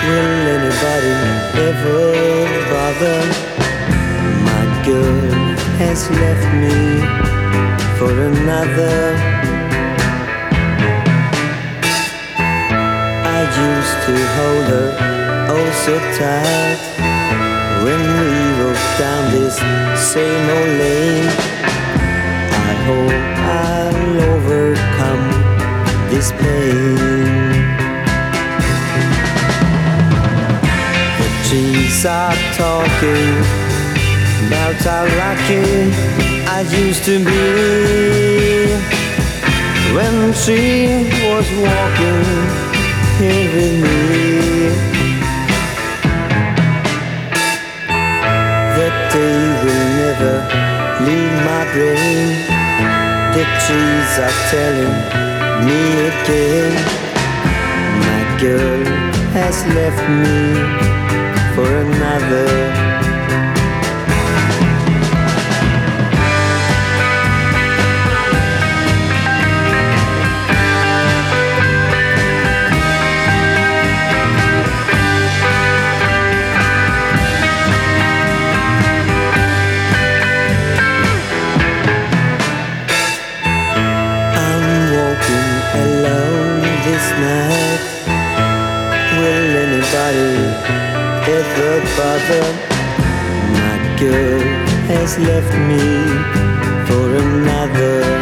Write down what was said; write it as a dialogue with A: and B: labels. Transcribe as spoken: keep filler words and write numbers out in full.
A: Will anybody ever bother? My girl has left me for another. I used to hold her oh so tight when we rode down this same old lane. I hope I'll overcome this pain. The trees are talking about how lucky I used to be when she was walking here with me. That day will never leave my brain. The trees are telling me again, my girl has left me for another. Will anybody ever bother? My girl has left me for another.